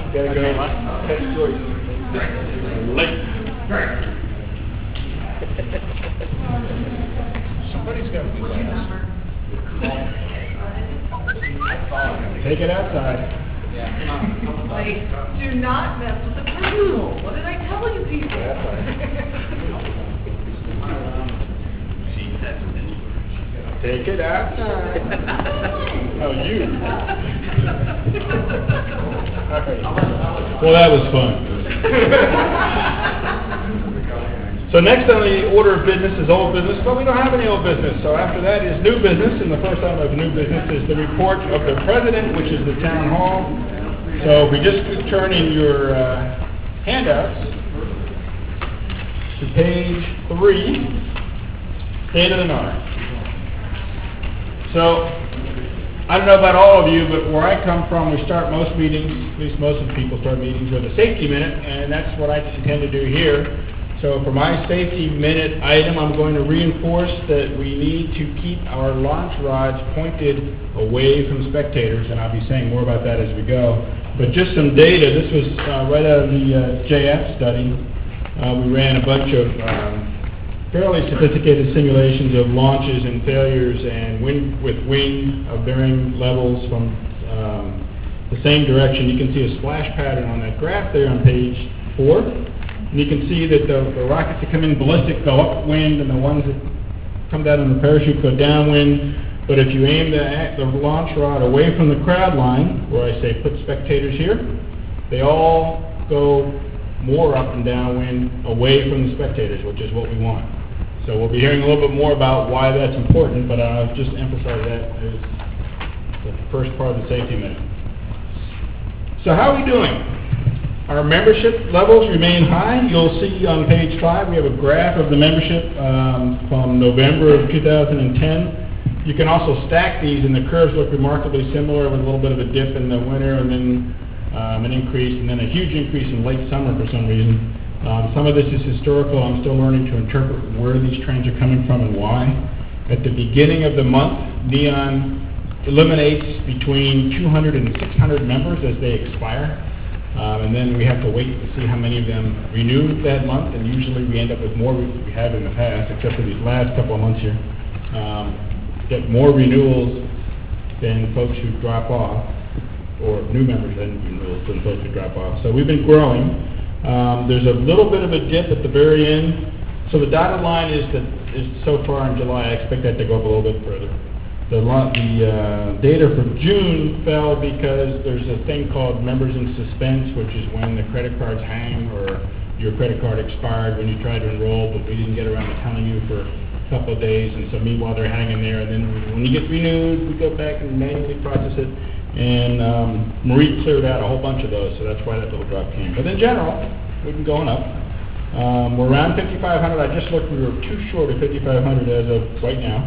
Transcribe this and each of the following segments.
Gotta go. That's Joyce. Late. Somebody's got to be last. Take it outside. Like, do not mess with the principal. What did I tell you people? Take it outside. Oh, you. Well, that was fun. So next on the order of business is old business, but we don't have any old business. So after that is new business, and the first item of new business is the report of the president, which is the town hall. So if we just turn in your handouts to page 3, state of the North. So I don't know about all of you, but where I come from, we start most meetings, at least most of the people start meetings with a safety minute, and that's what I intend to do here. So for my safety minute item, I'm going to reinforce that we need to keep our launch rods pointed away from spectators, and I'll be saying more about that as we go. But just some data. This was right out of the JF study. We ran a bunch of fairly sophisticated simulations of launches and failures and wind of varying levels from the same direction. You can see a splash pattern on that graph there on page 4. And you can see that the rockets that come in ballistic go upwind, and the ones that come down in the parachute go downwind. But if you aim the launch rod away from the crowd line, where I say put spectators here, they all go more up and downwind away from the spectators, which is what we want. So we'll be hearing a little bit more about why that's important, but I'll just emphasize that as the first part of the safety minute. So how are we doing? Our membership levels remain high. You'll see on page 5 we have a graph of the membership from November of 2010. You can also stack these, and the curves look remarkably similar, with a little bit of a dip in the winter, and then an increase, and then a huge increase in late summer for some reason. Some of this is historical. I'm still learning to interpret where these trends are coming from and why. At the beginning of the month, Neon eliminates between 200 and 600 members as they expire. And then we have to wait to see how many of them renew that month, and usually we end up with more than we have in the past, except for these last couple of months here. Get more renewals than folks who drop off, or new members than renewals than folks who drop off. So we've been growing. There's a little bit of a dip at the very end. So the dotted line is so far in July. I expect that to go up a little bit further. The data for June fell because there's a thing called members in suspense, which is when the credit cards hang or your credit card expired when you tried to enroll, but we didn't get around to telling you for a couple of days, and so meanwhile they're hanging there, and then when you get renewed, we go back and manually process it, and Marie cleared out a whole bunch of those, so that's why that little drop came. But in general, we've been going up. We're around 5,500. I just looked, we were too short of 5,500 as of right now.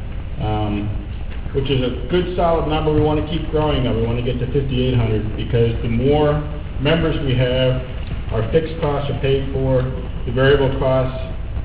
Which is a good solid number. We want to keep growing though. We want to get to 5,800 because the more members we have, our fixed costs are paid for, the variable costs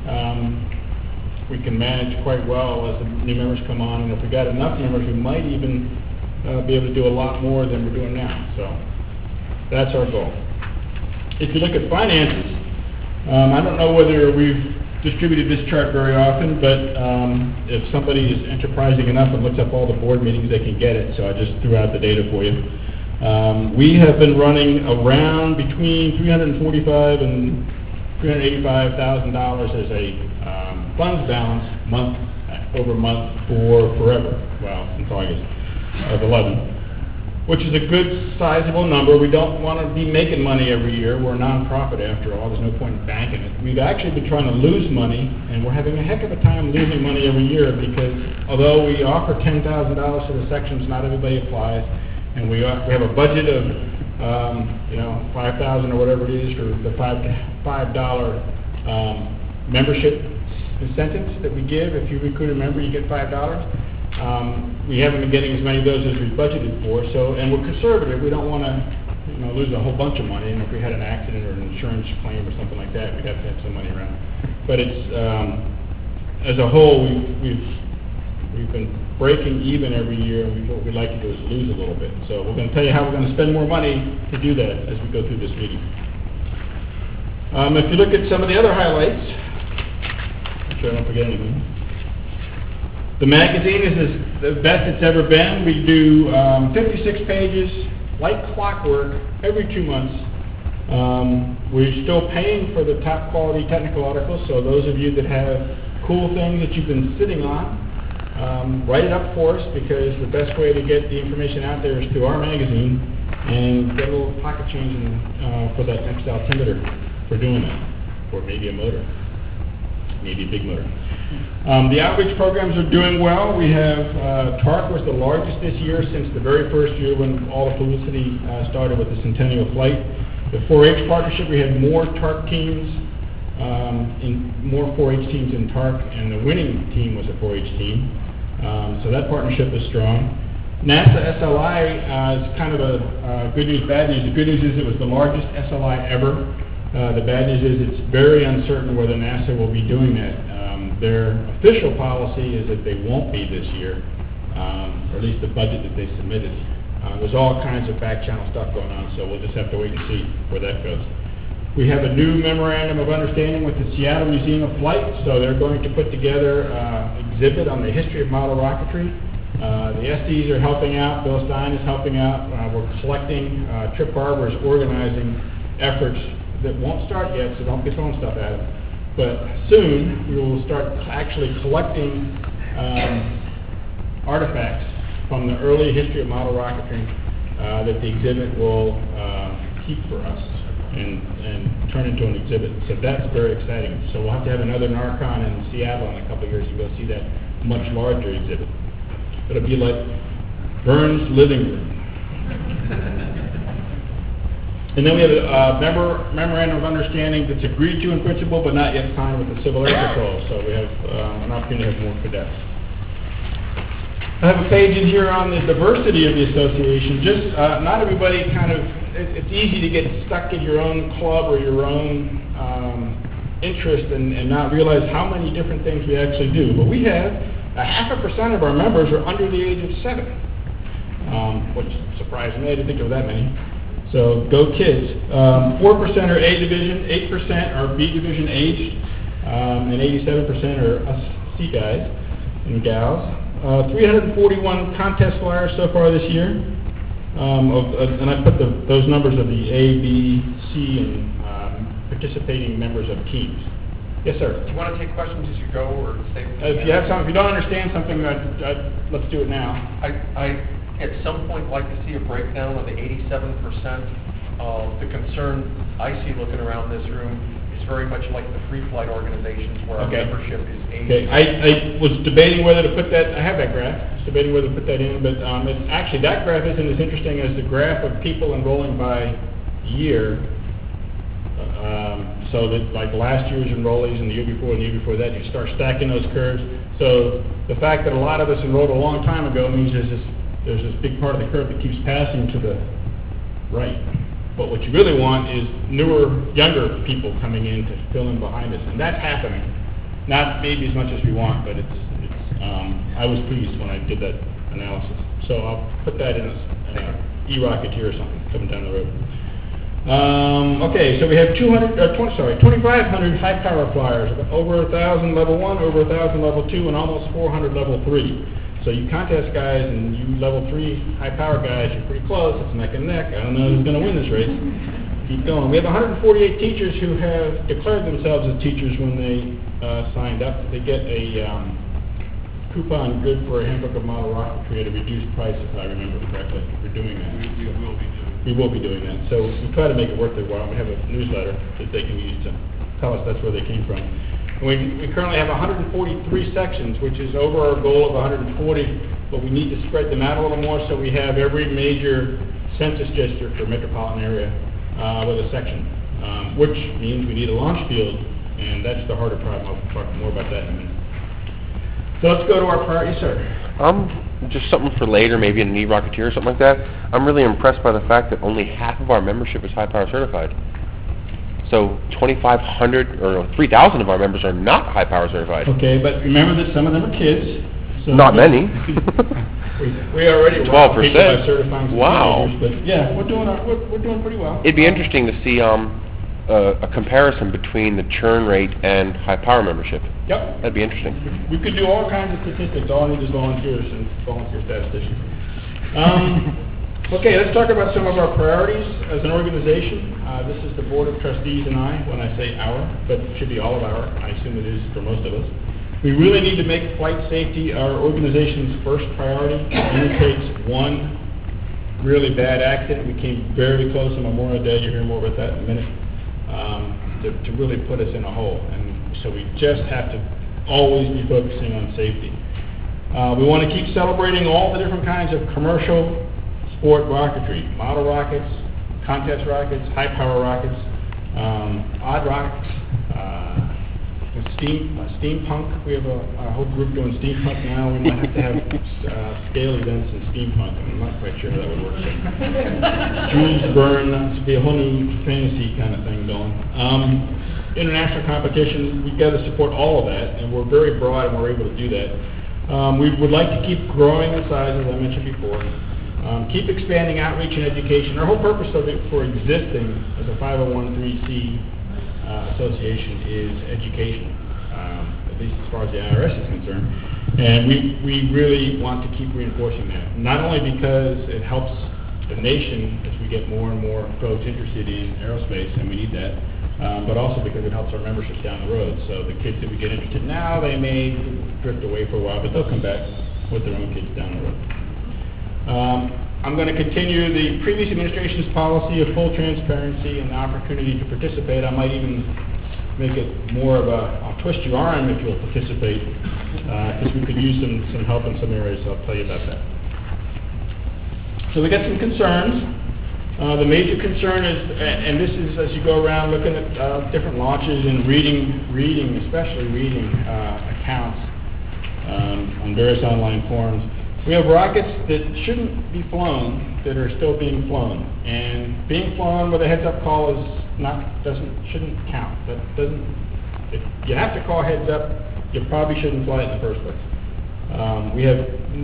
we can manage quite well as the new members come on, and if we got enough members, we might even be able to do a lot more than we're doing now. So that's our goal. If you look at finances, I don't know whether we've distributed this chart very often, but if somebody is enterprising enough and looks up all the board meetings, they can get it, so I just threw out the data for you. We have been running around between $345,000 and $385,000 as a funds balance month over month for forever, well, since August of 11. Which is a good, sizable number. We don't want to be making money every year. We're a nonprofit after all. There's no point in banking it. We've actually been trying to lose money, and we're having a heck of a time losing money every year because although we offer $10,000 to the sections, not everybody applies, and we have a budget of $5,000 or whatever it is for the $5 membership incentives that we give. If you recruit a member, you get $5. We haven't been getting as many of those as we budgeted for, and we're conservative. We don't want to lose a whole bunch of money, and if we had an accident or an insurance claim or something like that, we'd have to have some money around. But it's, as a whole, we've we've been breaking even every year, and what we'd like to do is lose a little bit. So we're going to tell you how we're going to spend more money to do that as we go through this meeting. If you look at some of the other highlights, make sure I don't forget anything. The magazine is the best it's ever been. We do 56 pages, like clockwork, every 2 months. We're still paying for the top quality technical articles, so those of you that have cool things that you've been sitting on, write it up for us, because the best way to get the information out there is through our magazine, and get a little pocket change for that next altimeter for doing that, or maybe a motor, maybe a big motor. The outreach programs are doing well. We have, TARC was the largest this year since the very first year when all the publicity started with the Centennial Flight. The 4-H partnership, we had more TARC teams, more 4-H teams in TARC, and the winning team was a 4-H team. So that partnership is strong. NASA SLI is kind of a good news, bad news. The good news is it was the largest SLI ever. The bad news is it's very uncertain whether NASA will be doing that. Their official policy is that they won't be this year, or at least the budget that they submitted. There's all kinds of back channel stuff going on, so we'll just have to wait and see where that goes. We have a new memorandum of understanding with the Seattle Museum of Flight, so they're going to put together an exhibit on the history of model rocketry. The SDs are helping out, Bill Stein is helping out, we're collecting, Trip Harbor is organizing efforts that won't start yet, so don't be throwing stuff at them. But soon, we will start actually collecting artifacts from the early history of model rocketry that the exhibit will keep for us and turn into an exhibit. So that's very exciting. So we'll have to have another NARCON in Seattle in a couple of years to go see that much larger exhibit. It'll be like Vern's living room. And then we have a memorandum of understanding that's agreed to in principle but not yet signed with the Civil Air Patrol. So we have an opportunity to have more cadets. I have a page in here on the diversity of the association. Just not everybody it's easy to get stuck in your own club or your own interest and not realize how many different things we actually do. But we have 0.5% of our members are under the age of 7, which surprised me. I didn't think there were that many. So go kids. 4% are A division, 8% are B division aged, and 87% are us C guys and gals. 341 contest flyers so far this year, and I put those numbers of the A, B, C, and participating members of teams. Yes, sir. Do you want to take questions as you go, or stay? If you have something, if you don't understand something, let's do it now. I at some point like to see a breakdown of the 87%. The concern I see looking around this room is very much like the free flight organizations where our membership is aged. Okay, I was debating whether to put that. I have that graph. I was debating whether to put that in, but it's actually that graph isn't as interesting as the graph of people enrolling by year. So that like last year's enrollees and the year before and the year before that, you start stacking those curves. So the fact that a lot of us enrolled a long time ago means there's this big part of the curve that keeps passing to the right. But what you really want is newer, younger people coming in to fill in behind us, and that's happening. Not maybe as much as we want, but it's I was pleased when I did that analysis. So I'll put that in an e-Rocketeer or something coming down the road. Okay, so we have 2,500 high power flyers, over 1,000 level 1, over 1,000 level 2, and almost 400 level 3. So you contest guys and you level 3 high power guys, you're pretty close. It's neck and neck. I don't know who's going to win this race. Keep going. We have 148 teachers who have declared themselves as teachers when they signed up. They get a coupon good for a handbook of model rocketry at a reduced price, if I remember correctly. We're doing that. We will be doing that. So we try to make it worth their while. We have a newsletter that they can use to tell us that's where they came from. We currently have 143 sections, which is over our goal of 140, but we need to spread them out a little more, so we have every major census district or metropolitan area with a section, which means we need a launch field, and that's the harder problem. I'll talk more about that in a minute. So let's go to our priority, sir. Just something for later, maybe an e-Rocketeer or something like that. I'm really impressed by the fact that only half of our membership is high power certified. So 2,500 or 3,000 of our members are not high power certified. Okay, but remember that some of them are kids. So Not many. we already robbed people by 12%. certifying some Wow. teenagers, but yeah, we're doing pretty well. It'd be interesting to see a comparison between the churn rate and high power membership. Yep. That'd be interesting. We could do all kinds of statistics. All I need is volunteers and volunteer statisticians. Okay, let's talk about some of our priorities as an organization. This is the Board of Trustees and I, when I say our, but it should be all of our. I assume it is for most of us. We really need to make flight safety our organization's first priority. It only takes one really bad accident. We came very close on Memorial Day. You'll hear more about that in a minute. To really put us in a hole. And so we just have to always be focusing on safety. We want to keep celebrating all the different kinds of commercial sport rocketry, model rockets, contest rockets, high power rockets, odd rockets, steampunk. We have a whole group doing steampunk now. We might have to have scale events in steampunk. I'm not quite sure how that would work. Jules Verne, that would be a whole new fantasy kind of thing going. International competition, we've got to support all of that, and we're very broad and we're able to do that. We would like to keep growing in size, as I mentioned before. Keep expanding outreach and education. Our whole purpose of it for existing as a 501(c)(3) association is education, at least as far as the IRS is concerned. And we really want to keep reinforcing that, not only because it helps the nation as we get more and more folks interested in aerospace, and we need that, but also because it helps our memberships down the road. So the kids that we get interested now, they may drift away for a while, but they'll come back with their own kids down the road. I'm going to continue the previous administration's policy of full transparency and the opportunity to participate. I might even make it more of a, I'll twist your arm if you'll participate, because we could use some help in some areas. I'll tell you about that. So we got some concerns. The major concern is, and this is as you go around looking at different launches and reading, especially reading accounts on various online forums. We have rockets that shouldn't be flown that are still being flown, and being flown with a heads-up call shouldn't count. That doesn't. If you have to call heads up, you probably shouldn't fly it in the first place. We have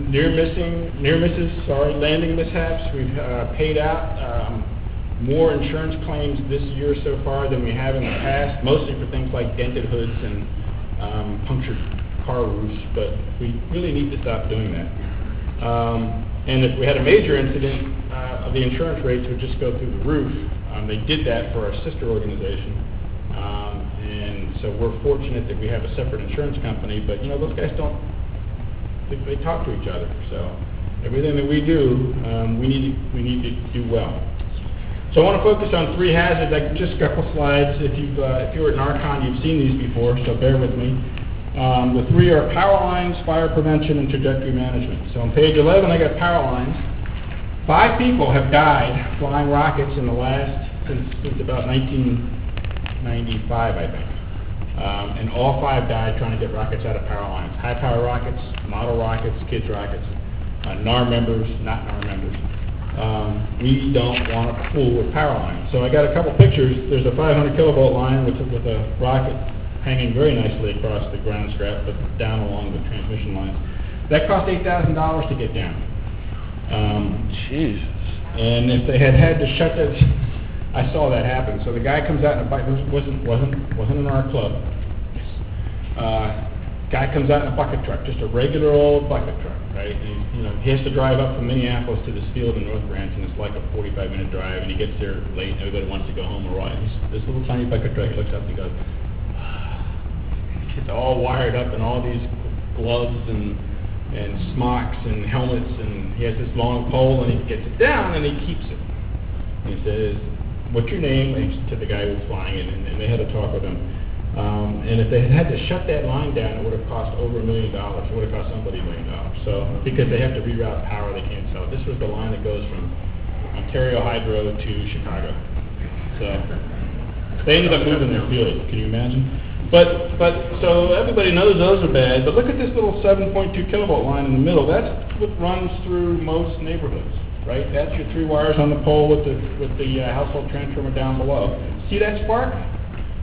landing mishaps. We've paid out more insurance claims this year so far than we have in the past, mostly for things like dented hoods and punctured car roofs, but we really need to stop doing that. And if we had a major incident, the insurance rates would just go through the roof. They did that for our sister organization, and so we're fortunate that we have a separate insurance company, but you know, those guys don't, they talk to each other, so everything that we do, we need to do well. So I want to focus on three hazards. Just a couple slides. If you were at NARCON, you've seen these before, so bear with me. The three are power lines, fire prevention, and trajectory management. So on page 11, I got power lines. 5 people have died flying rockets in the since about 1995, I think. And all 5 died trying to get rockets out of power lines. High power rockets, model rockets, kids rockets, NAR members, not NAR members. We don't want to fool with power lines. So I got a couple pictures. There's a 500 kilovolt line with a rocket hanging very nicely across the ground strap, but down along the transmission lines. That cost $8,000 to get down. Jesus. And if they had to shut that, I saw that happen. So the guy comes out in a bike. Wasn't in our club. Guy comes out in a bucket truck, just a regular old bucket truck, right? And he has to drive up from Minneapolis to this field in North Branch, and it's like a 45-minute drive. And he gets there late, and everybody wants to go home or ride. This little tiny bucket truck. He looks up and he goes. It's all wired up in all these gloves and smocks and helmets, and he has this long pole, and he gets it down and he keeps it. And he says, "What's your name?" To the guy who's flying it, and they had a talk with him. And if they had to shut that line down, it would have cost over $1 million. It would have cost somebody $1 million. So because they have to reroute power, they can't sell it. This was the line that goes from Ontario Hydro to Chicago. So they ended up moving their field. Can you imagine? But so everybody knows those are bad, but look at this little 7.2 kilovolt line in the middle. That's what runs through most neighborhoods, right? That's your 3 wires on the pole with the household transformer down below. See that spark?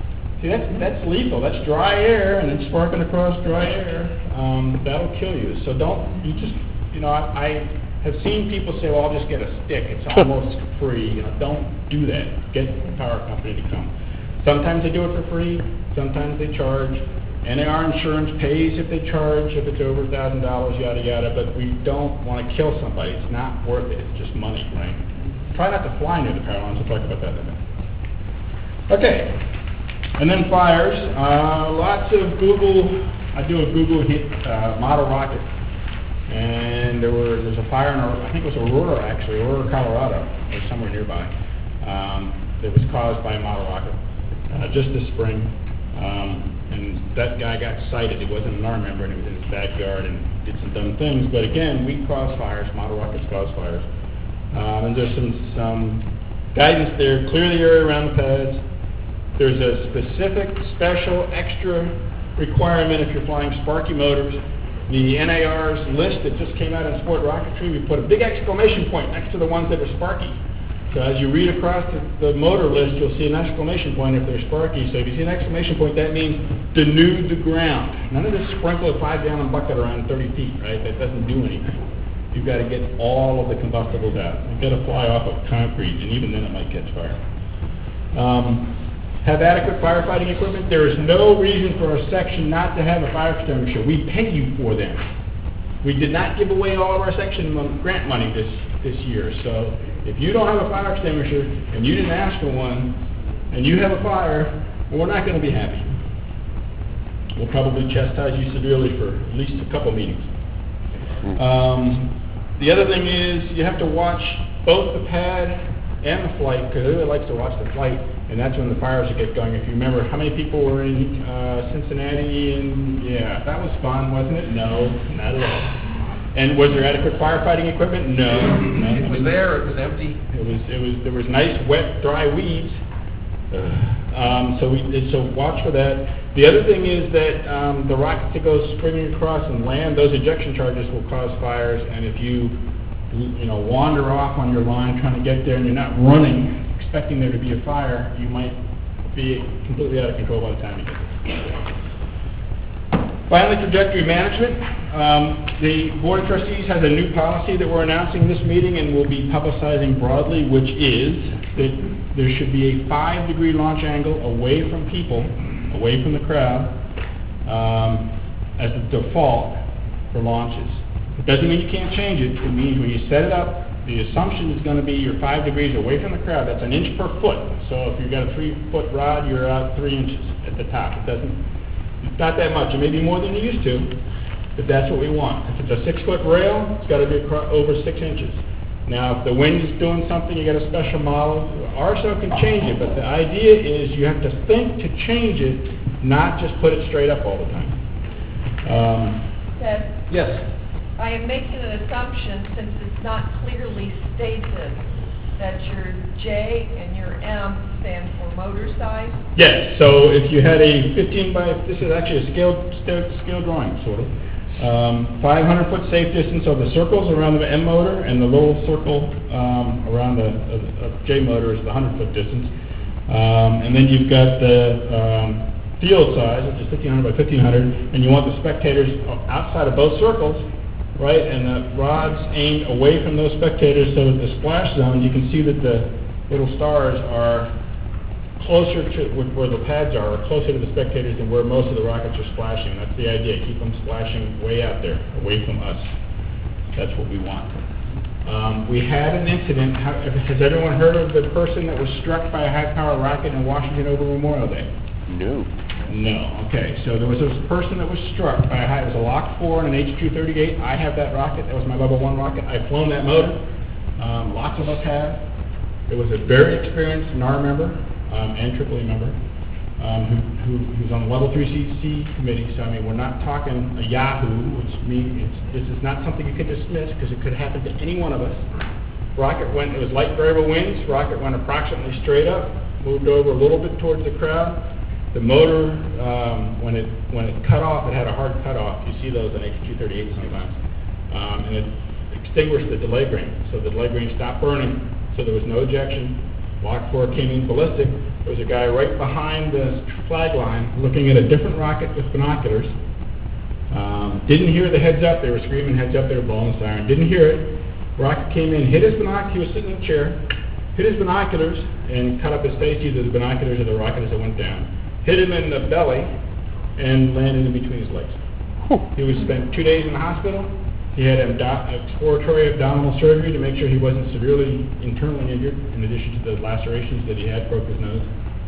See, that's lethal. That's dry air, and it's sparking across dry air. That'll kill you. So don't, you just, I have seen people say, well, I'll just get a stick. It's almost free. Don't do that. Get the power company to come. Sometimes they do it for free. Sometimes they charge. NAR insurance pays if they charge, if it's over $1,000, yada, yada. But we don't want to kill somebody. It's not worth it. It's just money, right? Try not to fly near the power lines. We'll talk about that in a minute. Okay. And then fires. Lots of Google. I do a Google hit model rocket. And there's a fire in, I think it was Aurora, actually, Aurora, Colorado, or somewhere nearby, that was caused by a model rocket just this spring. And that guy got cited. He wasn't an army member, and he was in his backyard and did some dumb things. But again, we cause fires. Model rockets cause fires. And there's some guidance there. Clear the area around the pads. There's a specific, special, extra requirement if you're flying Sparky motors. The NAR's list that just came out in Sport Rocketry, we put a big exclamation point next to the ones that are Sparky. So as you read across the motor list, you'll see an exclamation point if they're Sparky. So if you see an exclamation point, that means denude the ground. None of this sprinkle a 5-gallon bucket around 30 feet, right? That doesn't do anything. You've got to get all of the combustibles out. You've got to fly off of concrete, and even then it might catch fire. Have adequate firefighting equipment. There is no reason for our section not to have a fire extinguisher. We pay you for them. We did not give away all of our section grant money this year. So if you don't have a fire extinguisher and you didn't ask for one and you have a fire, well, we're not going to be happy. We'll probably chastise you severely for at least a couple meetings. The other thing is you have to watch both the pad and the flight, because everybody likes to watch the flight, and that's when the fires will get going. If you remember, how many people were in Cincinnati? And yeah, that was fun, wasn't it? No, not at all. And was there adequate firefighting equipment? No. It was there. It was empty. There was nice, wet, dry weeds. So watch for that. The other thing is that the rockets that go springing across and land, those ejection charges will cause fires, and if you wander off on your line trying to get there and you're not running, expecting there to be a fire, you might be completely out of control by the time you get there. Finally, trajectory management. The Board of Trustees has a new policy that we're announcing this meeting and will be publicizing broadly, which is that there should be a 5-degree launch angle away from people, away from the crowd, as the default for launches. It doesn't mean you can't change it. It means when you set it up, the assumption is going to be you're 5 degrees away from the crowd. That's an inch per foot. So if you've got a 3-foot rod, you're out 3 inches at the top. It's not that much. It may be more than you used to, but that's what we want. If it's a 6-foot rail, it's got to be over 6 inches. Now, if the wind is doing something, you got a special model. RSO can change it, but the idea is you have to think to change it, not just put it straight up all the time. Ted, Yes. I am making an assumption, since it's not clearly stated, that your J and your M stand for motor size? Yes, so if you had a 15 by, this is actually a scale drawing, sort of. 500-foot safe distance, so the circles around the M motor and the little circle around the J motor is the 100-foot distance. And then you've got the field size, which is 1,500 by 1,500, and you want the spectators outside of both circles, right, and the rods aimed away from those spectators, so that the splash zone, you can see that the little stars are closer to where the pads are closer to the spectators than where most of the rockets are splashing. That's the idea. Keep them splashing way out there, away from us. That's what we want. We had an incident. Has everyone heard of the person that was struck by a high-power rocket in Washington over Memorial Day? No. No. Okay. So there was a person that was struck by it was a Lock 4 and an H-238. I have that rocket. That was my Level 1 rocket. I've flown that motor. Lots of us have. It was a very experienced NAR member and AAA member who's on the Level 3 CC committee. So, I mean, we're not talking a Yahoo, which means this is not something you could dismiss because it could happen to any one of us. Rocket went, it was light variable winds. Rocket went approximately straight up, moved over a little bit towards the crowd. The motor, when it cut off, it had a hard cut off. You see those on H-238 sometimes. And it extinguished the delay grain. So the delay grain stopped burning, so there was no ejection. Lock 4 came in ballistic. There was a guy right behind the flag line looking at a different rocket with binoculars. Didn't hear the heads up. They were screaming heads up. They were blowing the siren. Didn't hear it. Rocket came in, hit his binoculars. He was sitting in a chair, hit his binoculars, and cut up his face, either the binoculars or the rocket as it went down. Hit him in the belly and landed in between his legs. He was spent 2 days in the hospital. He had exploratory abdominal surgery to make sure he wasn't severely internally injured, in addition to the lacerations that he had, broke his nose.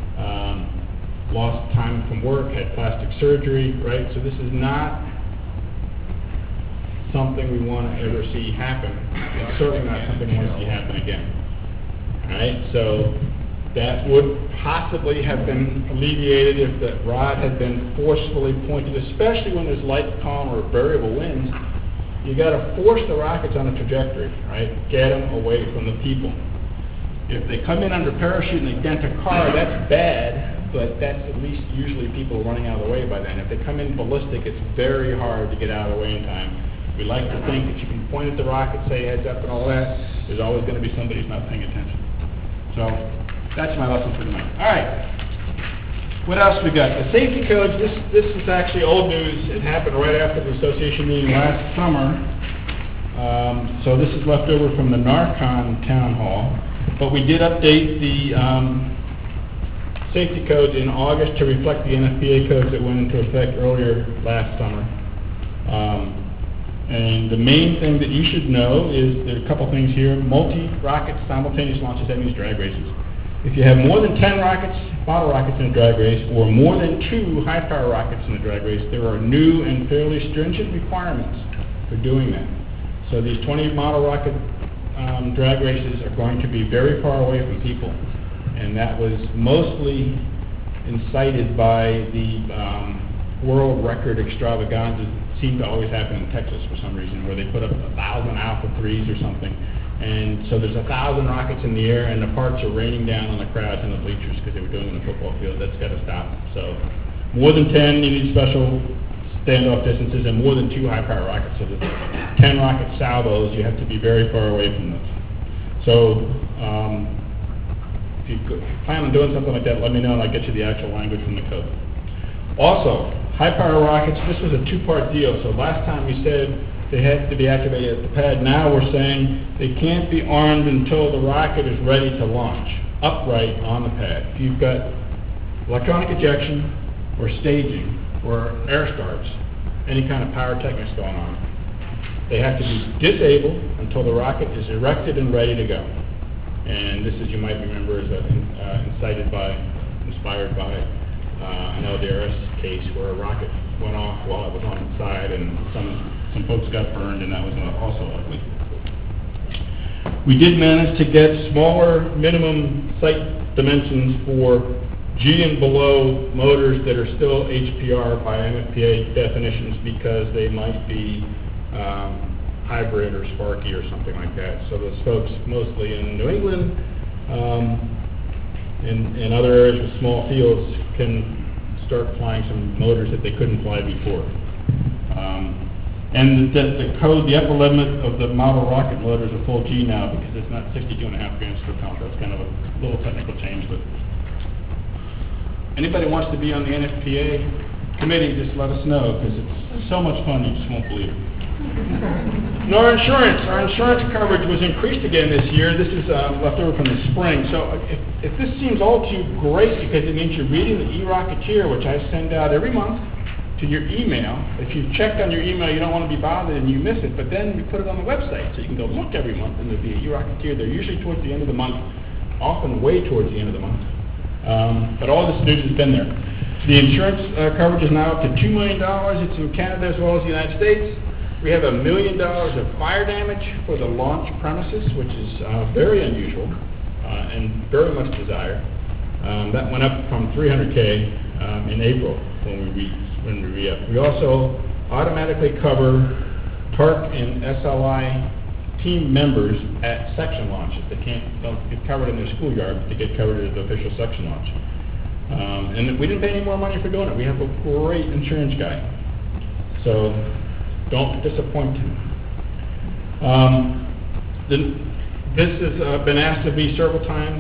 Lost time from work, had plastic surgery, right? So this is not something we want to ever see happen. It's certainly not something we want to see happen again. All right? So that would possibly have been alleviated if the rod had been forcefully pointed, especially when there's light, calm, or variable winds. You got to force the rockets on a trajectory, right? Get them away from the people. If they come in under parachute and they dent a car, that's bad, but that's at least usually people running out of the way by then. If they come in ballistic, it's very hard to get out of the way in time. We like to think that you can point at the rocket, say heads up and all that. There's always going to be somebody who's not paying attention. So that's my lesson for tonight. All right. What else we got? The safety codes, this is actually old news. It happened right after the association meeting last summer. So this is left over from the NARCON town hall. But we did update the safety codes in August to reflect the NFPA codes that went into effect earlier last summer. And the main thing that you should know is there are a couple things here. Multi-rocket simultaneous launches, that means drag races. If you have more than 10 rockets, bottle rockets in a drag race, or more than 2 high-power rockets in a drag race, there are new and fairly stringent requirements for doing that. So these 20 model rocket drag races are going to be very far away from people. And that was mostly incited by the world record extravaganzas that seem to always happen in Texas for some reason, where they put up 1,000 Alpha 3s or something. And so there's 1,000 rockets in the air, and the parts are raining down on the crowds and the bleachers because they were doing it in a football field. That's got to stop. So more than 10, you need special standoff distances, and more than 2 high-power rockets. So the 10 rocket salvos, you have to be very far away from those. So if you plan on doing something like that, let me know, and I'll get you the actual language from the code. Also, high-power rockets, this was a 2-part deal. So last time we said they had to be activated at the pad. Now we're saying they can't be armed until the rocket is ready to launch, upright on the pad. If you've got electronic ejection or staging or air starts, any kind of pyrotechnics going on, they have to be disabled until the rocket is erected and ready to go. And this, as you might remember, is inspired by an LDRS case where a rocket went off while it was on its side, and some folks got burned, and that was also ugly. We did manage to get smaller minimum site dimensions for G and below motors that are still HPR by NFPA definitions because they might be hybrid or Sparky or something like that. So those folks, mostly in New England and other areas with small fields, can start flying some motors that they couldn't fly before. And the code, the upper limit of the model rocket motor is a full G now because it's not 62.5 grams per pound. That's kind of a little technical change, but anybody wants to be on the NFPA committee, just let us know, because it's so much fun you just won't believe it. And our insurance coverage was increased again this year. This is left over from the spring. So if this seems all too great because it means you're reading the eRocketeer, which I send out every month to your email. If you've checked on your email, you don't want to be bothered and you miss it, but then we put it on the website, so you can go look every month, and there'll be a eRocketeer. They're usually towards the end of the month, often way towards the end of the month. But all this news has been there. The insurance coverage is now up to $2 million. It's in Canada as well as the United States. We have $1 million of fire damage for the launch premises, which is very unusual and very much desired. That went up from $300K in April when we re-up. We also automatically cover TARC and SLI team members at section launches. They don't get covered in their schoolyard, but they get covered at the official section launch. And we didn't pay any more money for doing it. We have a great insurance guy. So don't disappoint him. This has been asked of me several times.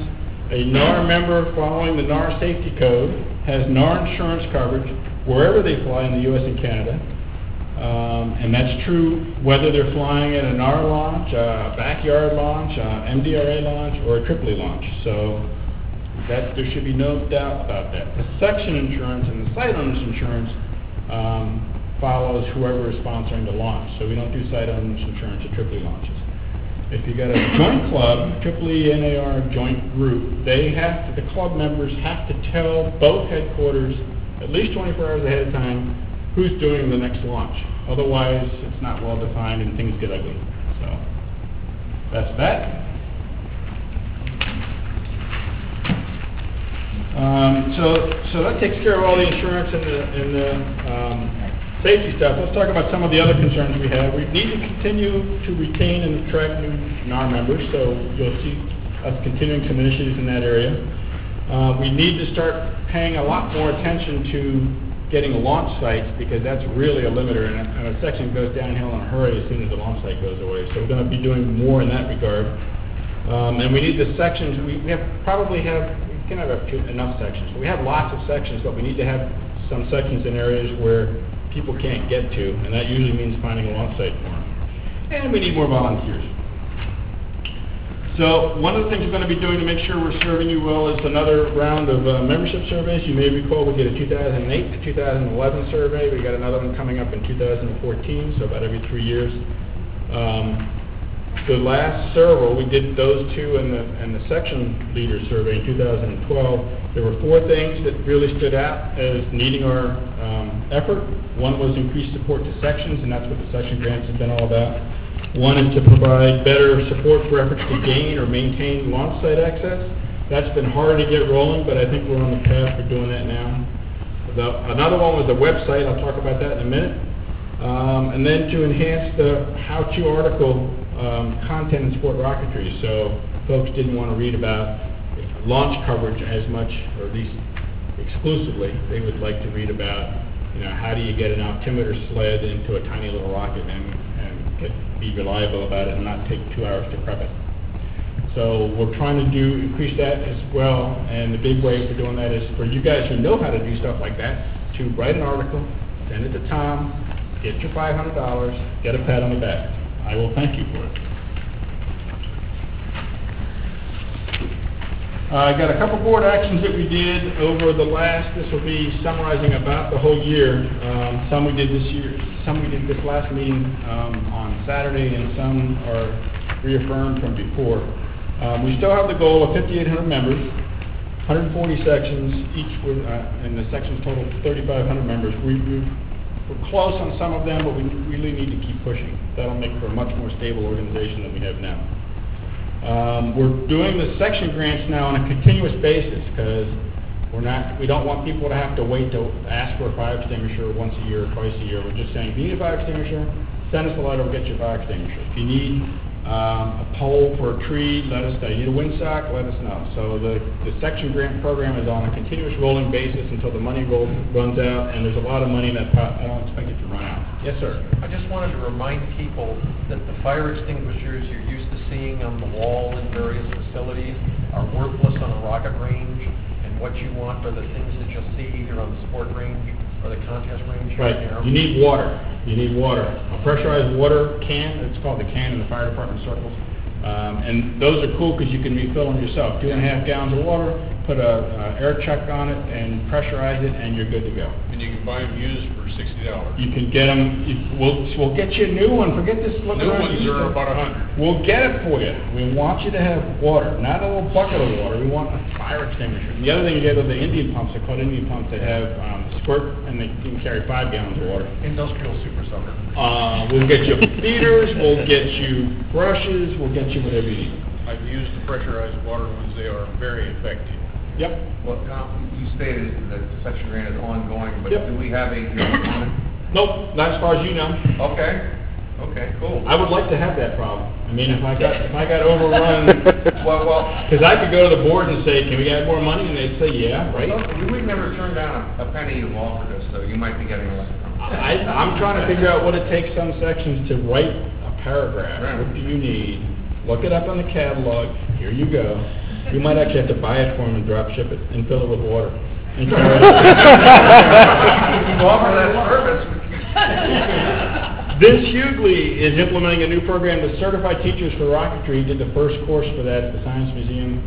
A NAR member following the NAR safety code has NAR insurance coverage wherever they fly in the U.S. and Canada. And that's true whether they're flying at a NAR launch, a backyard launch, MDRA launch, or a AAA launch. So that there should be no doubt about that. The section insurance and the site owner's insurance follows whoever is sponsoring the launch. So we don't do site owner's insurance at AAA launches. If you got a joint club, AAA NAR joint group, the club members have to tell both headquarters at least 24 hours ahead of time who's doing the next launch. Otherwise, it's not well defined and things get ugly. So that's that. So that takes care of all the insurance and the safety stuff. Let's talk about some of the other concerns we have. We need to continue to retain and attract new NAR members, so you'll see us continuing some initiatives in that area. We need to start paying a lot more attention to getting launch sites, because that's really a limiter, and a section goes downhill in a hurry as soon as the launch site goes away. So we're going to be doing more in that regard. And we need the sections. We can have enough sections. We have lots of sections, but we need to have some sections in areas where people can't get to, and that usually means finding a launch site for them. And we need more volunteers. So one of the things we're going to be doing to make sure we're serving you well is another round of membership surveys. You may recall we did a 2008 to 2011 survey. We got another one coming up in 2014, so about every 3 years. The last several, we did those two and the section leader survey in 2012. There were 4 things that really stood out as needing our effort. One was increased support to sections, and that's what the section grants have been all about. One is to provide better support for efforts to gain or maintain launch site access. That's been hard to get rolling, but I think we're on the path for doing that now. Another one was the website. I'll talk about that in a minute. And then to enhance the how-to article content in sport rocketry. So folks didn't want to read about launch coverage as much, or at least exclusively. They would like to read about, how do you get an altimeter sled into a tiny little rocket and be reliable about it and not take 2 hours to prep it. So we're trying to increase that as well, and the big way for doing that is for you guys who know how to do stuff like that to write an article, send it to Tom, get your $500, get a pat on the back. I will thank you for it. I got a couple board actions that we did over the this will be summarizing about the whole year. Some we did this year, some we did this last meeting on Saturday, and some are reaffirmed from before. We still have the goal of 5,800 members, 140 sections, each with, and the sections total 3,500 members. We're close on some of them, but we really need to keep pushing. That'll make for a much more stable organization than we have now. We're doing the section grants now on a continuous basis, because we don't want people to have to wait to ask for a fire extinguisher once a year or twice a year. We're just saying, if you need a fire extinguisher, send us a letter, we'll get you a fire extinguisher. If you need a pole for a tree, let us know. You need a windsock, let us know. So the section grant program is on a continuous rolling basis until the money runs out, and there's a lot of money in that pot. I don't expect it to run out. Yes, sir. I just wanted to remind people that the fire extinguishers you're used to seeing on the wall in various facilities are worthless on a rocket range, and what you want are the things that you'll see either on the sport range or the contest range. Right. You need water. You need water. A pressurized water can, it's called the can in the fire department circles. And those are cool because you can refill them yourself. 2.5 gallons of water, put a air chuck on it and pressurize it, and you're good to go. And you can buy them used for $60. You can get them, we'll get you a new one. Forget this. New ones are about $100. We'll get it for you. We want you to have water, not a little bucket of water. We want a fire extinguisher. And the other thing you get are the Indian pumps. They're called Indian pumps. They have squirt, and they can carry 5 gallons of water. Industrial super soaker. We'll get you feeders. We'll get you brushes. We'll get you whatever you need. I've used the pressurized water ones. They are very effective. Yep. Well, Tom, you stated that the section grant is ongoing, but Yep. do we have a limit? Nope, not as far as you know. Okay, cool. I would like to have that problem. I mean, if I got overrun, Well, because I could go to the board and say, can we get more money? And they'd say, yeah, right? we've never turned down a penny you've offered us, so you might be getting a letter. I'm trying to figure out what it takes some sections to write a paragraph. Right. What do you need? Look it up on the catalog. Here you go. You might actually have to buy it for them and drop ship it and fill it with water. And carry it. You offer that service. Vince Hughley is implementing a new program to certify teachers for rocketry. He did the first course for that at the Museum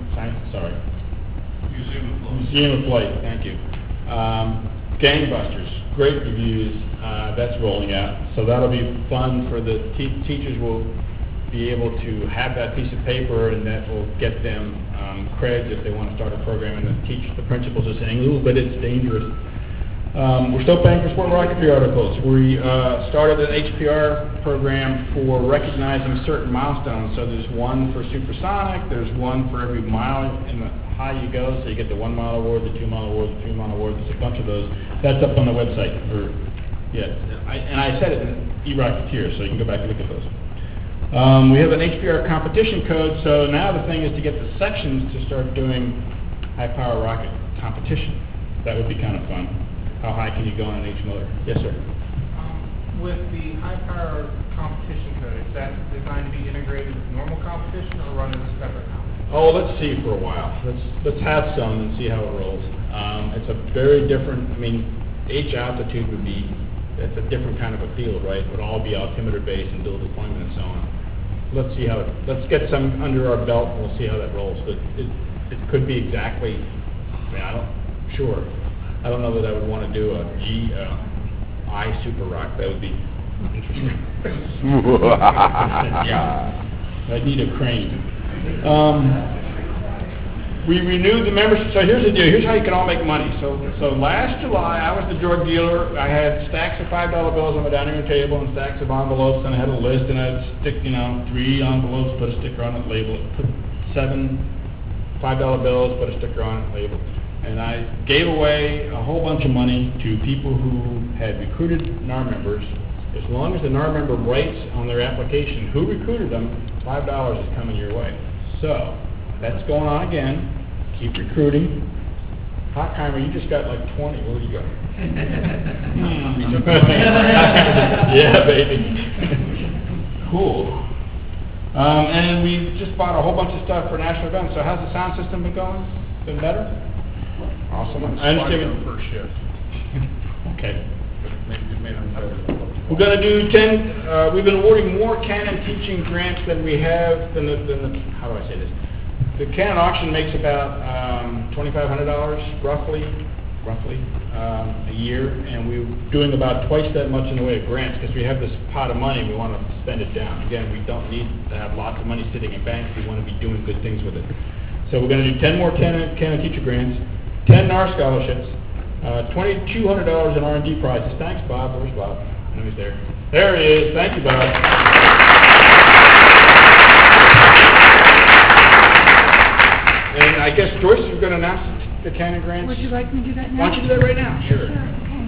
of Flight, thank you. Gangbusters, great reviews, that's rolling out. So that'll be fun for the teachers. Will be able to have that piece of paper, and that will get them creds if they want to start a program. And the principals are saying, ooh, but it's dangerous. We're still paying for sport rocketry articles. We started an HPR program for recognizing certain milestones. So there's one for supersonic, there's one for every mile in the high you go, so you get the 1 mile award, the 2 mile award, the 3 mile award. There's a bunch of those. That's up on the website. I said it in eRocketeer, so you can go back and look at those. We have an HPR competition code, so now the thing is to get the sections to start doing high-power rocket competition. That would be kind of fun. How high can you go on an H motor? Yes, sir. With the high-power competition code, is that designed to be integrated with normal competition or run as a separate competition? Oh, let's see for a while. Let's have some and see how it rolls. It's a very different. H altitude would be. It's a different kind of a field, right? It would all be altimeter based and dual deployment and so on. Let's see how. Let's get some under our belt and we'll see how that rolls. But it could be exactly. I don't know that I would want to do a I Super Rock. That would be interesting. I'd need a crane. We renewed the membership. So here's the deal. Here's how you can all make money. So last July, I was the drug dealer. I had stacks of $5 bills on my dining room table and stacks of envelopes, and I had a list, and I'd stick, 3 envelopes, put a sticker on it, label it. Put 7 $5 bills, put a sticker on it, label it. And I gave away a whole bunch of money to people who had recruited NAR members. As long as the NAR member writes on their application who recruited them, $5 is coming your way. So that's going on again. Keep recruiting. Hockheimer, you just got like 20. Where do you go? Yeah, baby. Cool. And we just bought a whole bunch of stuff for national events. So how's the sound system been going? Been better? Awesome. I understand. First shift. Okay. We're going to do 10. We've been awarding more Canon teaching grants than we have. How do I say this? The Canon auction makes about $2,500 roughly a year, and we're doing about twice that much in the way of grants because we have this pot of money and we want to spend it down. Again, we don't need to have lots of money sitting in banks. We want to be doing good things with it. So we're going to do 10 more Canon teacher grants, 10 NAR scholarships, $2,200 in R&D prizes. Thanks, Bob. Where's Bob? I know he's there. There he is. Thank you, Bob. And I guess Joyce is going to announce the Canon grants. Would you like me to do that now? Why don't you do that right now? Sure. Okay.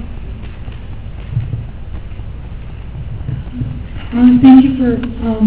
Thank you for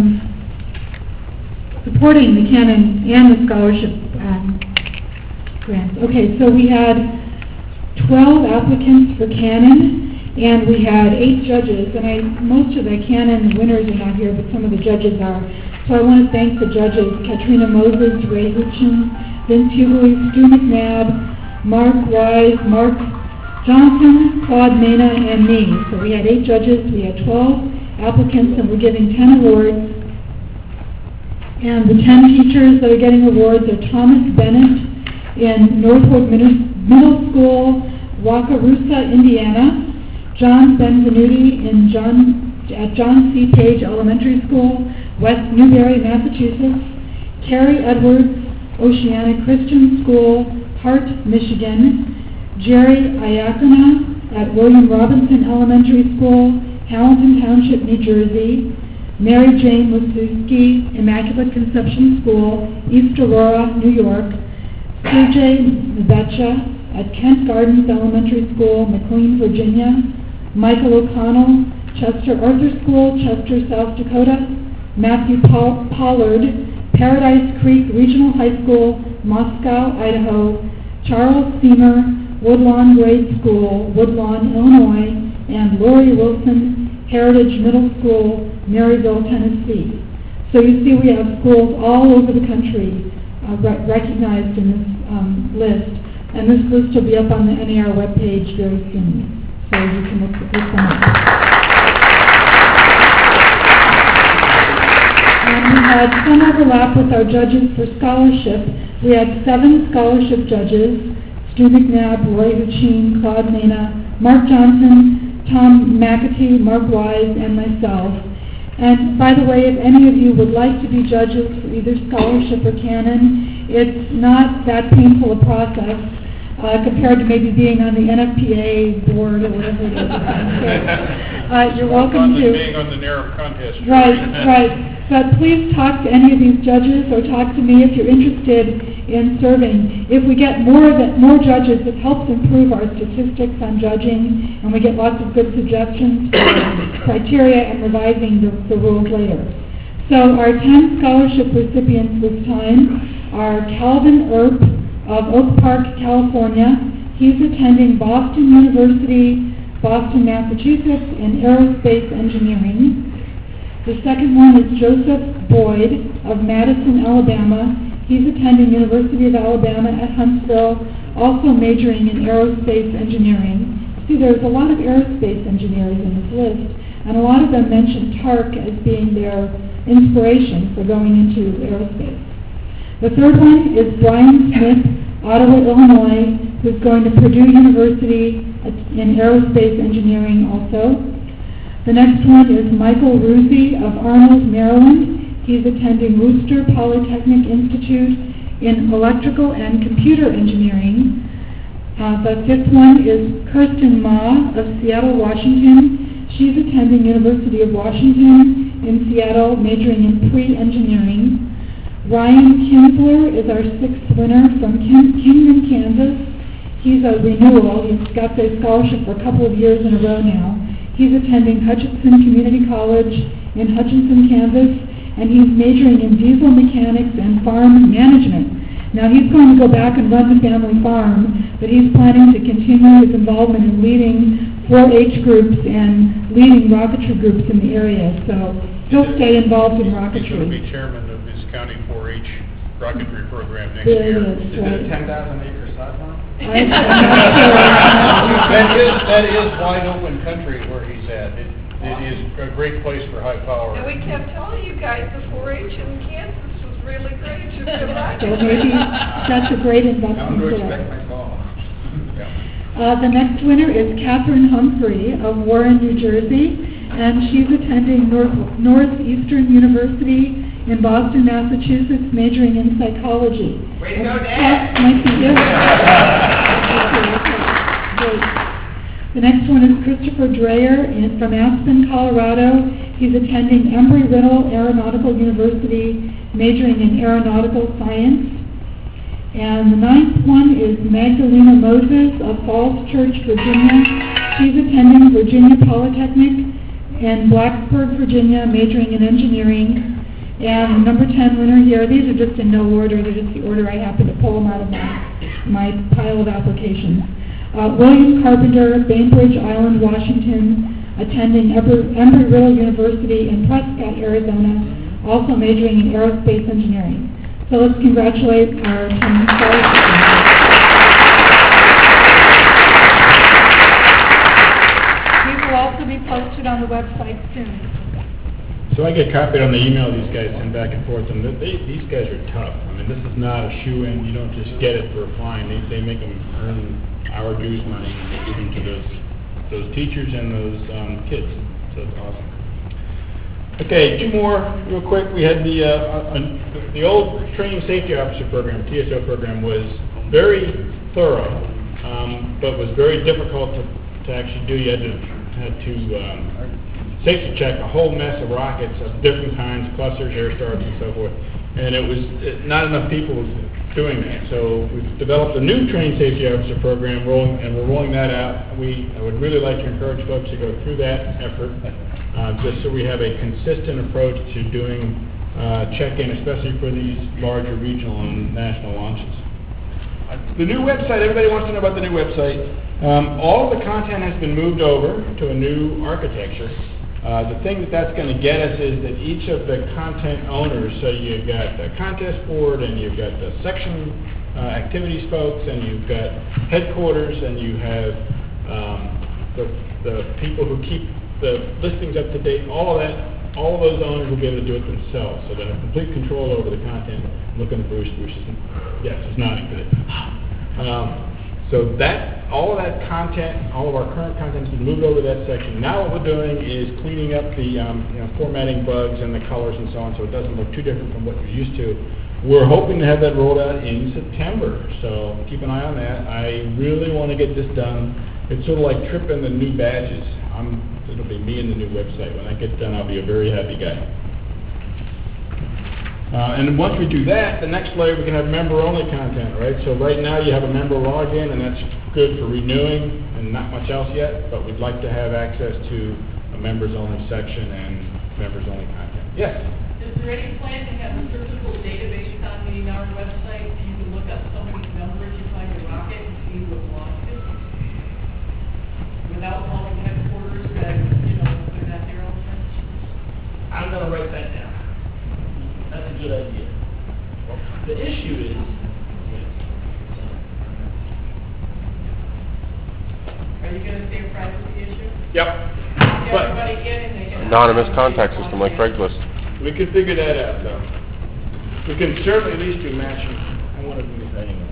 supporting the Canon and the scholarship grants. Okay, so we had 12 applicants for Canon, and we had 8 judges, and most of the Canon winners are not here, but some of the judges are. So I want to thank the judges, Katrina Moses, Ray Huchin, Vince Hughley, Stu McNabb, Mark Wise, Mark Johnson, Claude Mena, and me. So we had 8 judges, we had 12 applicants, and we're giving 10 awards. And the 10 teachers that are getting awards are Thomas Bennett in Northwood Middle School, Wakarusa, Indiana, John Benvenuti at John C. Page Elementary School, West Newbury, Massachusetts, Carrie Edwards, Oceana Christian School, Hart, Michigan, Jerry Iacona at William Robinson Elementary School, Hamilton Township, New Jersey, Mary Jane Wasuski, Immaculate Conception School, East Aurora, New York, Sergey Mbecha at Kent Gardens Elementary School, McLean, Virginia, Michael O'Connell, Chester Arthur School, Chester, South Dakota, Matthew Pollard, Paradise Creek Regional High School, Moscow, Idaho, Charles Seamer, Woodlawn Grade School, Woodlawn, Illinois, and Lori Wilson, Heritage Middle School, Maryville, Tennessee. So you see we have schools all over the country recognized in this list. And this list will be up on the NAR webpage very soon, so you can look them up. And we had some overlap with our judges for scholarship. We had 7 scholarship judges: Stu McNabb, Roy Huchin, Claude Mena, Mark Johnson, Tom McAtee, Mark Wise, and myself. And by the way, if any of you would like to be judges for either scholarship or canon, it's not that painful a process compared to maybe being on the NFPA board or whatever it is. So, you're welcome to. Being on the narrow contest. Right. But please talk to any of these judges or talk to me if you're interested in serving. If we get more judges, it helps improve our statistics on judging, and we get lots of good suggestions for criteria and revising the rules later. So our 10 scholarship recipients this time are Calvin Earp of Oak Park, California. He's attending Boston University, Boston, Massachusetts, in aerospace engineering. The second one is Joseph Boyd of Madison, Alabama. He's attending University of Alabama at Huntsville, also majoring in aerospace engineering. See, there's a lot of aerospace engineers in this list, and a lot of them mention TARC as being their inspiration for going into aerospace. The third one is Brian Smith, Ottawa, Illinois, who's going to Purdue University in aerospace engineering also. The next one is Michael Ruzi of Arnold, Maryland. He's attending Worcester Polytechnic Institute in electrical and computer engineering. The fifth one is Kirsten Ma of Seattle, Washington. She's attending University of Washington in Seattle, majoring in pre-engineering. Ryan Kinsler is our 6th winner from Kingman, Kansas. He's a renewal. He's got the scholarship for a couple of years in a row now. He's attending Hutchinson Community College in Hutchinson, Kansas, and he's majoring in diesel mechanics and farm management. Now, he's going to go back and run the family farm, but he's planning to continue his involvement in leading 4-H groups and leading rocketry groups in the area. So he'll stay involved in rocketry. He's going to be chairman of his county 4-H rocketry program next year. Is it a 10,000-acre sideline? I'm not sure. That is wide open country where he's at. It is a great place for high power. And we kept telling you guys the 4-H in Kansas was really great. You should come back. So maybe that's a great investment for us. my call. The next winner is Catherine Humphrey of Warren, New Jersey, and she's attending Northeastern University in Boston, Massachusetts, majoring in psychology. Way to go, Dad! Might be good. Great. The next one is Christopher Dreyer from Aspen, Colorado. He's attending Embry-Riddle Aeronautical University, majoring in aeronautical science. And the 9th one is Magdalena Moses of Falls Church, Virginia. She's attending Virginia Polytechnic in Blacksburg, Virginia, majoring in engineering. And the number 10 winner here, these are just in no order, they're just the order I happen to pull them out of my pile of applications. William Carpenter, Bainbridge Island, Washington, attending Embry-Riddle University in Prescott, Arizona, also majoring in aerospace engineering. So let's congratulate our 10 scholars. These will also be posted on the website soon. So I get copied on the email these guys send back and forth, and these guys are tough. I mean, this is not a shoe-in. You don't just get it for a fine. They make them earn our dues money and give them to those teachers and those kids. So it's awesome. Okay, 2 more real quick. We had the old Training Safety Officer program, TSO program, was very thorough, but was very difficult to actually do. You had to safety check a whole mess of rockets of different kinds, clusters, air stars, and so forth. And it was not enough people doing that. So we've developed a new Training Safety Officer program, and we're rolling that out. I would really like to encourage folks to go through that effort, just so we have a consistent approach to doing check-in, especially for these larger regional and national launches. The new website, everybody wants to know about the new website. All of the content has been moved over to a new architecture. The thing that's going to get us is that each of the content owners, so you've got the contest board, and you've got the section activities folks, and you've got headquarters, and you have the people who keep the listings up to date, all of those owners will be able to do it themselves, so they have complete control over the content. Looking at Bruce is, yes, he's nodding good. So that, all of that content, all of our current content has been moved over to that section. Now what we're doing is cleaning up the formatting bugs and the colors and so on, so it doesn't look too different from what you're used to. We're hoping to have that rolled out in September, so keep an eye on that. I really want to get this done. It's sort of like tripping the new badges. It'll be me and the new website. When that gets done, I'll be a very happy guy. And then once we do that, the next layer we can have member-only content, right? So right now you have a member login, and that's good for renewing and not much else yet, but we'd like to have access to a members-only section and members-only content. Yes? Is there any plan to have a searchable database on the our website so you can look up somebody's number if you find a rocket and see who it belongs to? Without calling headquarters that, they're not there all the time? I'm going to write that down. That's a good idea. The issue is, Are you going to say a privacy issue? Yep. Get everybody in and they can... Anonymous contact system like Craigslist. We can figure that out, though. We can certainly at least do matching. I want to do this anyway.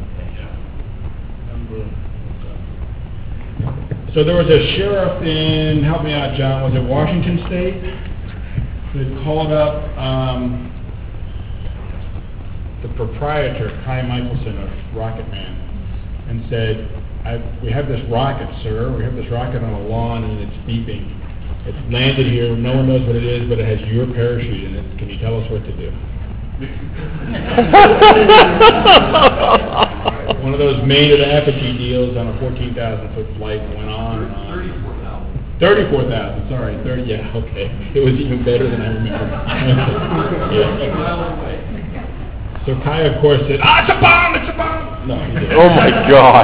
So there was a sheriff in, help me out, John, was it Washington State? That called up the proprietor, Kai Michelson of Rocket Man, and said, we have this rocket, sir. We have this rocket on a lawn, and it's beeping. It's landed here. No one knows what it is, but it has your parachute in it. Can you tell us what to do? One of those made-of-apathy deals on a 14,000-foot flight went on and on. 34,000, sorry. 30, yeah, okay. It was even better than I remember. Yeah. So Kai, of course, said, it's a bomb, it's a bomb! No, he didn't. Oh, my God.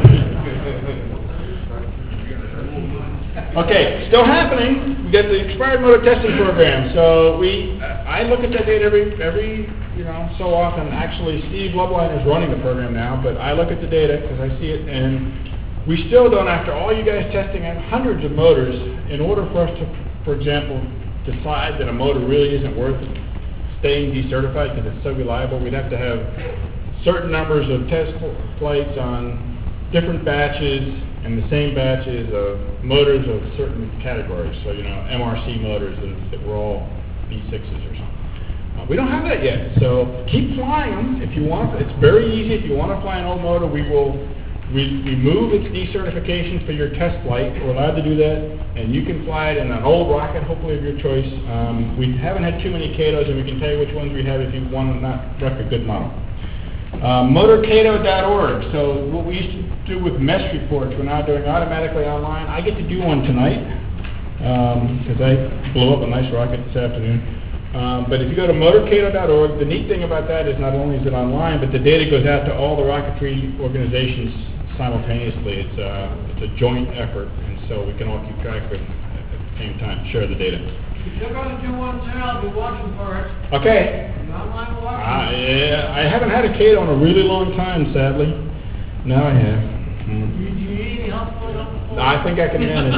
Okay, still happening. We got the expired motor testing program. So I look at that data every so often. Actually, Steve Loveline is running the program now, but I look at the data because I see it, and we still don't, after all you guys testing on hundreds of motors, in order for us to, for example, decide that a motor really isn't worth staying decertified because it's so reliable, we'd have to have certain numbers of test flights on different batches and the same batches of motors of certain categories. So, MRC motors that were all B6s or something. We don't have that yet, so keep flying them if you want. It's very easy. If you want to fly an old motor, we remove its decertification for your test flight. We're allowed to do that, and you can fly it in an old rocket, hopefully of your choice. We haven't had too many Catos, and we can tell you which ones we have if you want to not wreck a good model. MotorCato.org. So what we used to do with MESH reports, we're now doing automatically online. I get to do one tonight because I blew up a nice rocket this afternoon. But if you go to MotorCato.org, the neat thing about that is not only is it online, but the data goes out to all the rocketry organizations simultaneously. It's a joint effort, and so we can all keep track of it at the same time, share the data. if you're going to do one tonight, I'll be watching for it. Okay. Online watching. Yeah, I haven't had a Cato in a really long time, sadly. Now I have. Do you need any help pulling up the phone? I think I can manage.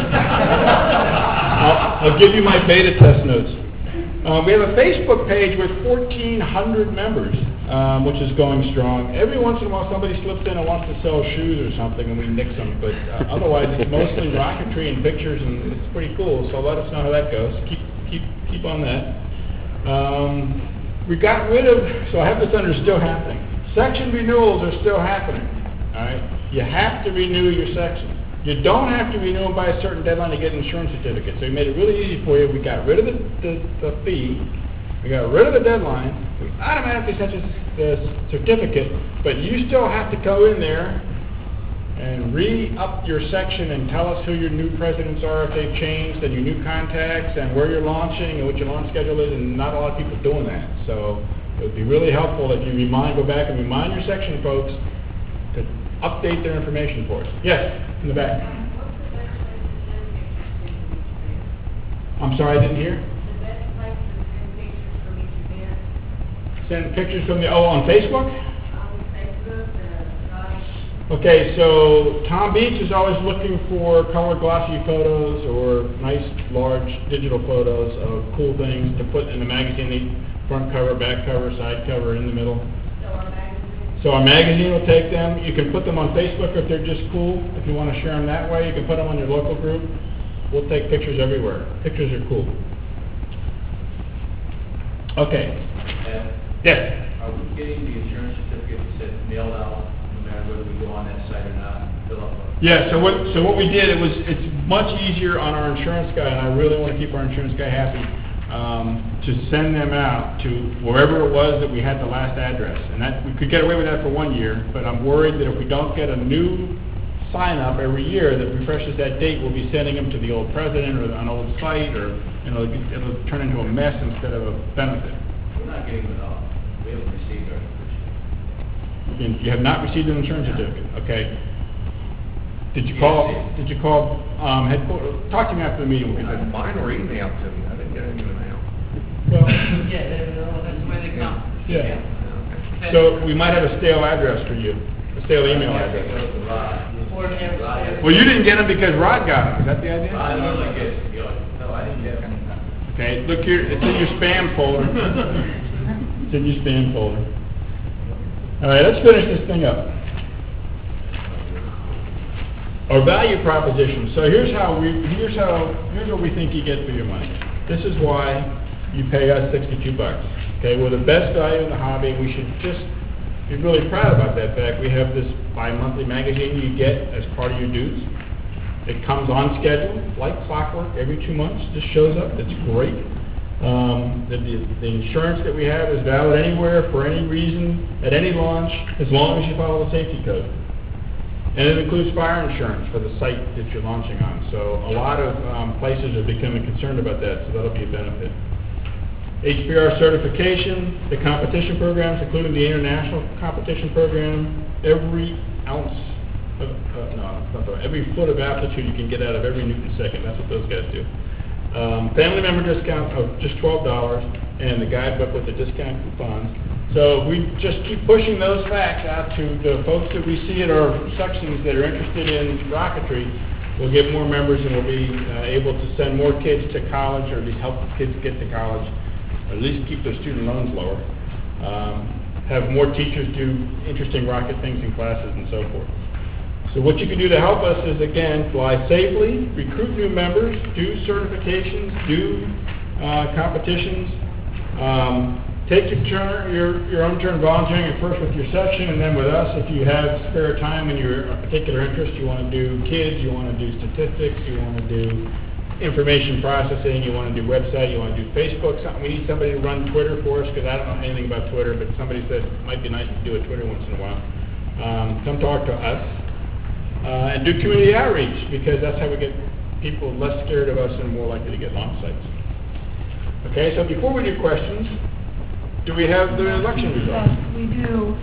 I'll give you my beta test notes. We have a Facebook page with 1,400 members, which is going strong. Every once in a while, somebody slips in and wants to sell shoes or something, and we nix them. But otherwise, it's mostly rocketry and pictures, and it's pretty cool. So let us know how that goes. Keep on that. We got rid of. So I have this under still happening. Section renewals are still happening. All right. You have to renew your section. You don't have to renew them by a certain deadline to get an insurance certificate. So we made it really easy for you. We got rid of the fee. We got rid of the deadline. We automatically sent you the certificate, but you still have to go in there and re-up your section and tell us who your new presidents are if they've changed, and your new contacts, and where you're launching, and what your launch schedule is, and not a lot of people doing that. So it would be really helpful if you go back and remind your section folks to update their information for us. Yes, in the back. I'm sorry, I didn't hear. The best place to send pictures from each event, Send pictures from on Facebook? on Facebook, site. Okay, so Tom Beach is always looking for color glossy photos or nice large digital photos of cool things to put in the magazine, front cover, back cover, side cover, in the middle. So our magazine. So our magazine will take them. You can put them on Facebook if they're just cool. If you want to share them that way, you can put them on your local group. We'll take pictures everywhere. Pictures are cool. Okay. Yes. Are we getting the insurance certificates that mailed out, no matter whether we go on that site or not, fill up? Yeah, so what we did, it's much easier on our insurance guy, and I really want to keep our insurance guy happy, to send them out to wherever it was that we had the last address. And that, we could get away with that for 1 year, but I'm worried that if we don't get a new sign up every year that refreshes that date, we'll be sending them to the old president or an old site, or it'll turn into a mess instead of a benefit. We're not getting them at all. We haven't received our certificate. You have not received an insurance certificate, okay? Did you call headquarters? Talk to me after the meeting. Mine were emailed to me, I didn't get any email. Well, That's where they come. yeah. So we might have a stale address for you, a stale email address. Well, you didn't get them because Rod got them. Is that the idea? I normally get it. No, I didn't get them. Okay, look here, it's in your spam folder. It's in your spam folder. All right, let's finish this thing up. Our value proposition. So here's what we think you get for your money. This is why you pay us $62. Okay, we're the best value in the hobby. We should just be really proud about that fact. We have this bi-monthly magazine you get as part of your dues. It comes on schedule, like clockwork, every 2 months. Just shows up. It's great. The insurance that we have is valid anywhere, for any reason, at any launch, as long as you follow the safety code. And it includes fire insurance for the site that you're launching on. So a lot of places are becoming concerned about that, so that'll be a benefit. HPR certification, the competition programs, including the international competition program, every ounce of, every foot of altitude you can get out of every Newton second. That's what those guys do. Family member discount of just $12, and the guidebook with the discount coupons. So we just keep pushing those facts out to the folks that we see at our sections that are interested in rocketry. We'll get more members, and we'll be able to send more kids to college, or at least help kids get to college, or at least keep their student loans lower. Have more teachers do interesting rocket things in classes and so forth. So what you can do to help us is, again, fly safely, recruit new members, do certifications, do competitions, take your own turn volunteering at first with your section, and then with us, if you have spare time in your particular interest, you want to do kids, you want to do statistics, you want to do information processing, you want to do website, you want to do Facebook, something. We need somebody to run Twitter for us, because I don't know anything about Twitter, but somebody said it might be nice to do a Twitter once in a while. Come talk to us. And do community outreach, because that's how we get people less scared of us and more likely to get launch sites. Okay, so before we do questions, do we have the election results? Yes, we do.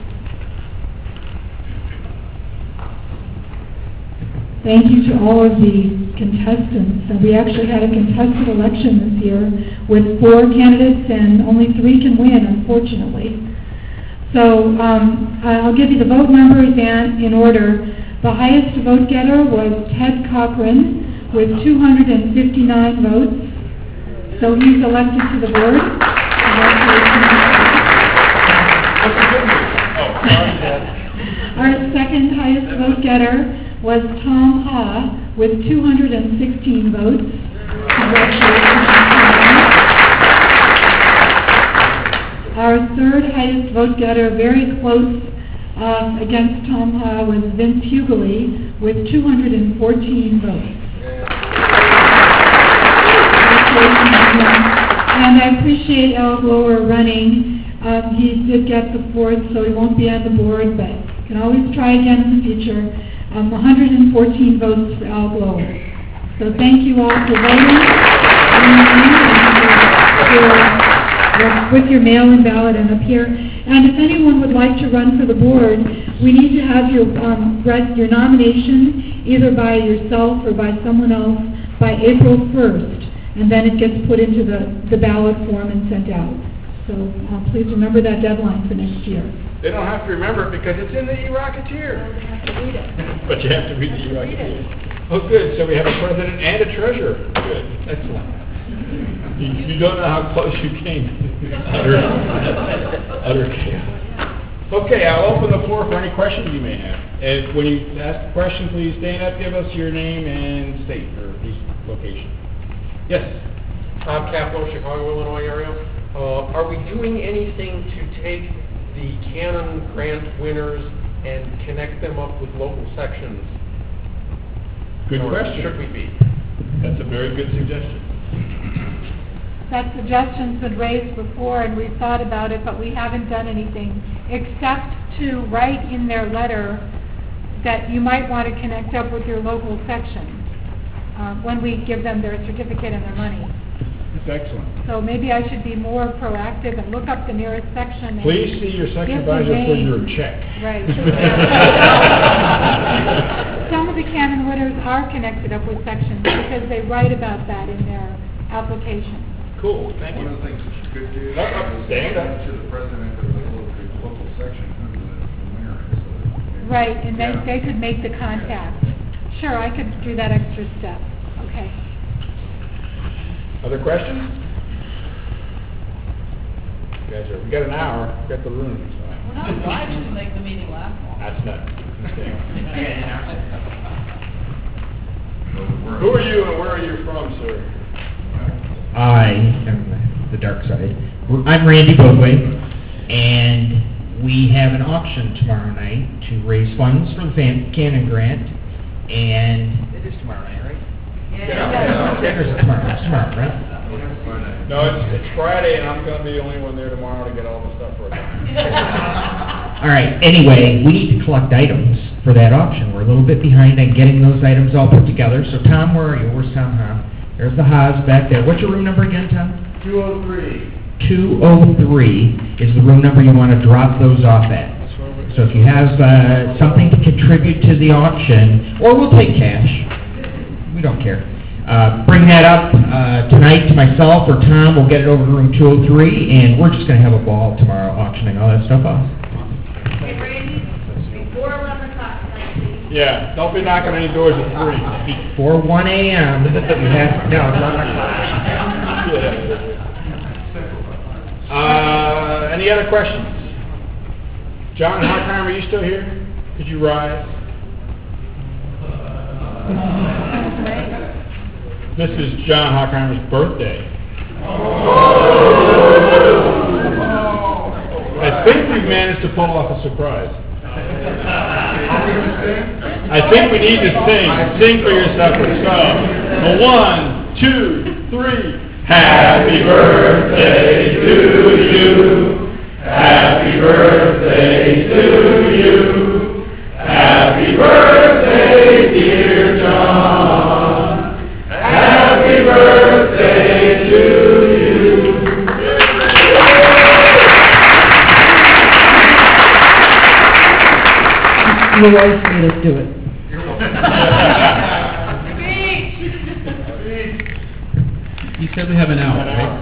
Thank you to all of the contestants. And we actually had a contested election this year with 4 candidates, and only 3 can win, unfortunately. So I'll give you the vote numbers in order. The highest vote getter was Ted Cochran with 259 votes. So he's elected to the board. Our second highest vote getter was Tom Ha with 216 votes. Congratulations. Our third highest vote getter, very close against Tom Ha, was Vince Hughley with 214 votes. And I appreciate Al Glower running. He did get the 4th, so he won't be on the board, but you can always try again in the future. 114 votes for Al Glower. So thank you all for voting with your mail-in ballot and up here. And if anyone would like to run for the board, we need to have your nomination either by yourself or by someone else by April 1st. and then it gets put into the ballot form and sent out. So please remember that deadline for next year. They don't have to remember it because it's in the E-Rocketeer. They have to read it. But you have to read the E-Rocketeer. Oh, good, so we have a president and a treasurer. Good, excellent. You don't know how close you came. Utter chaos. Okay, I'll open the floor for any questions you may have. And when you ask a question, please stand up, give us your name and state, or at least location. Yes? Tom Caplow, Chicago, Illinois area. Are we doing anything to take the Canon grant winners and connect them up with local sections? Good Or question. should we be? That's a very good suggestion. That suggestion's been raised before, and we've thought about it, but we haven't done anything, except to write in their letter that you might want to connect up with your local section when we give them their certificate and their money. That's excellent. So maybe I should be more proactive and look up the nearest section. And Please see your section give the advisor for name. your check. Right. Some of the Canon winners are connected up with sections because they write about that in their application. Cool, thank you. One of the things that you could do is Up, stand up. to the president of the local section who the winner is. So that maybe- Right, and Yeah. they could make the contact. Sure, I could do that extra step. Okay. Other questions? You guys we got an hour, we got the room, so. We're not obliged to make the meeting last long. That's not, okay. So we're- Who are you and where are you from, sir? I am the dark side. I'm Randy Bodway, and we have an auction tomorrow night to raise funds for the Cannon Grant, and it is tomorrow night, right? Yeah. Or is it tomorrow? It's tomorrow, right? No, it's Friday and I'm gonna be the only one there tomorrow to get all the stuff ready. All right, anyway, we need to collect items for that auction. We're a little bit behind on getting those items all put together. So Tom, where are you? Where's Tom Hahn? There's the Haas back there. What's your room number again, Tom? 203. 203 is the room number you want to drop those off at. So if you have something to contribute to the auction, or we'll take cash, we don't care. Bring that up tonight to myself or Tom. We'll get it over to room 203, and we're just going to have a ball tomorrow auctioning all that stuff off. Hey, Randy, before 11 o'clock tonight, please. Yeah, don't be knocking any doors at 3. Before 1 a.m., you have, no, 11 o'clock. Any other questions? John Hockheimer, are you still here? Could you rise? This is John Hockheimer's birthday. I think we've managed to pull off a surprise. I think we need to sing. Sing for yourself. So, 1, 2, 3. Happy birthday to you. Happy birthday to you. Happy birthday, dear John. Happy birthday to you. Your wife made us do it. You said we have an hour, right?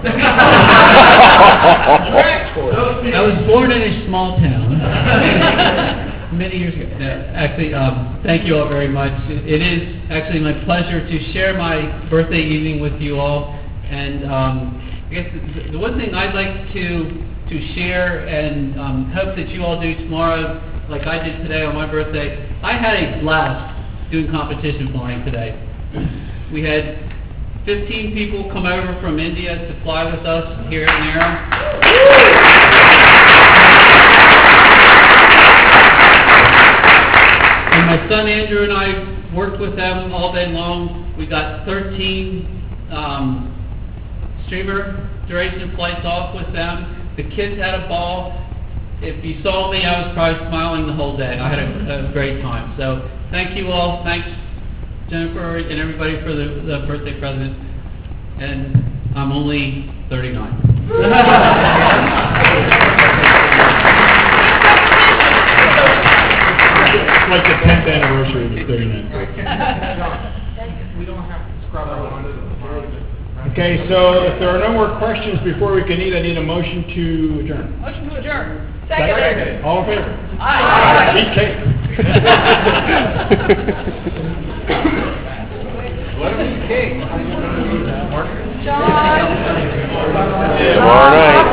I was born in a small town many years ago. No, actually, thank you all very much. It is actually my pleasure to share my birthday evening with you all. And I guess the one thing I'd like to share and hope that you all do tomorrow, like I did today on my birthday, I had a blast doing competition flying today. We had 15 people come over from India to fly with us here at NARA. And my son Andrew and I worked with them all day long. We got 13 streamer duration flights off with them. The kids had a ball. If you saw me, I was probably smiling the whole day. I had a great time. So thank you all. Thanks, Jennifer and everybody for the birthday present. And I'm only 39. It's like the 10th anniversary of the 39th birthday. We don't have to scrub our own tomorrow. Okay, so if there are no more questions before we can eat, I need a motion to adjourn. Motion to adjourn. Second. All in favor? Aye. Eat cake. Let him eat cake. John. Tomorrow night.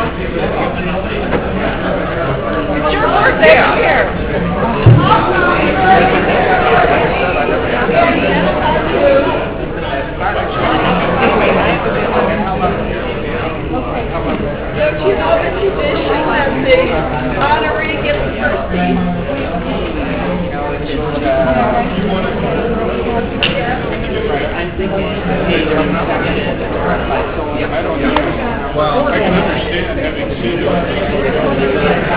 It's your birthday here. Don't you know the tradition that the honoree gets the first seat? Well, I can understand having seen it.